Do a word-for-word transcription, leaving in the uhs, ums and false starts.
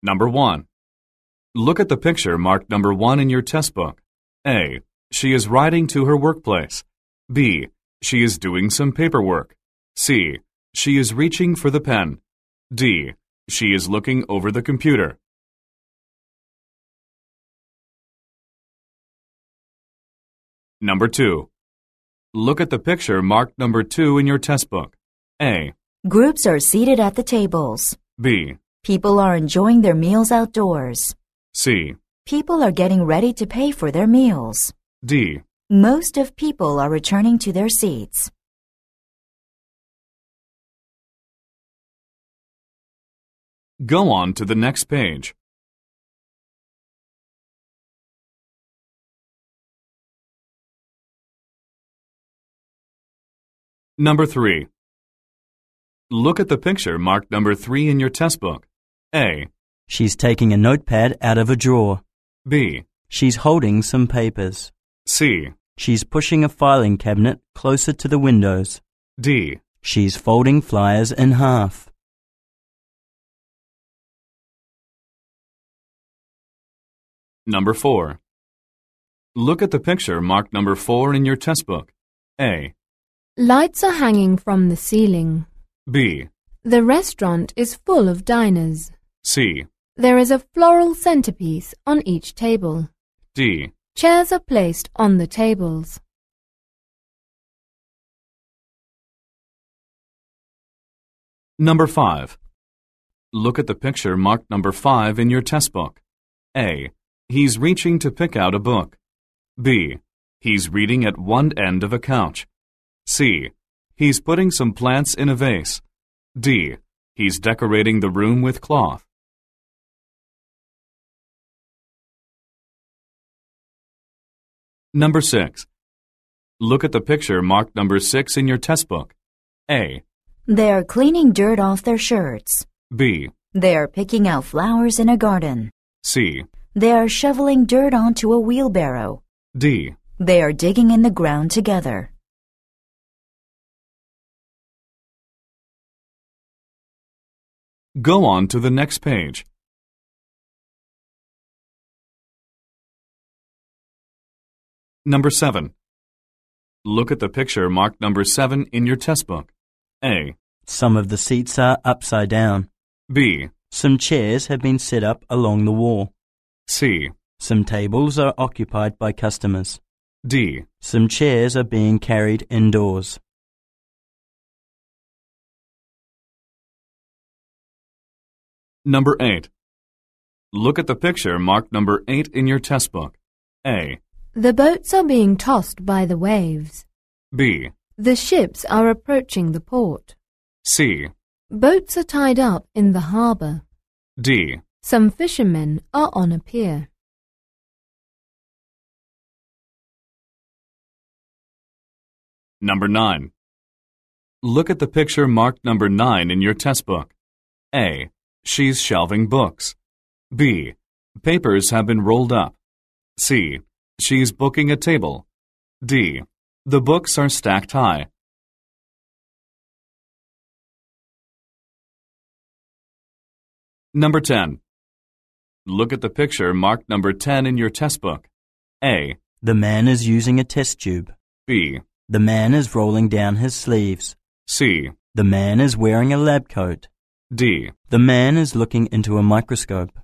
Number one. Look at the picture marked number one in your test book. A. She is riding to her workplace. B. She is doing some paperwork. C. She is reaching for the pen. D. She is looking over the computer. Number two. Look at the picture marked number two in your test book. A. Groups are seated at the tables. B. People are enjoying their meals outdoors. C. People are getting ready to pay for their meals. D. Most of people are returning to their seats. Go on to the next page. Number three. Look at the picture marked number three in your test book. A. She's taking a notepad out of a drawer. B. She's holding some papers. C. She's pushing a filing cabinet closer to the windows. D. She's folding flyers in half. Number four. Look at the picture marked number four in your test book. A. Lights are hanging from the ceiling. B. The restaurant is full of diners. C. There is a floral centerpiece on each table. D. Chairs are placed on the tables. Number five. Look at the picture marked number five in your test book. A. He's reaching to pick out a book. B. He's reading at one end of a couch. C. He's putting some plants in a vase. D. He's decorating the room with cloth. Number six. Look at the picture marked number six in your test book. A. They are cleaning dirt off their shirts. B. They are picking out flowers in a garden. C. They are shoveling dirt onto a wheelbarrow. D. They are digging in the ground together. Go on to the next page. Number seven. Look at the picture marked number seven in your test book. A. Some of the seats are upside down. B. Some chairs have been set up along the wall. C. Some tables are occupied by customers. D. Some chairs are being carried indoors. Number eight. Look at the picture marked number eight in your test book. A. The boats are being tossed by the waves. B. The ships are approaching the port. C. Boats are tied up in the harbor. D. Some fishermen are on a pier. Number nine. Look at the picture marked number nine in your test book. A. She's shelving books. B. Papers have been rolled up. C. She's booking a table. D. The books are stacked high. Number ten. Look at the picture marked number ten in your test book. A. The man is using a test tube. B. The man is rolling down his sleeves. C. The man is wearing a lab coat. D. The man is looking into a microscope.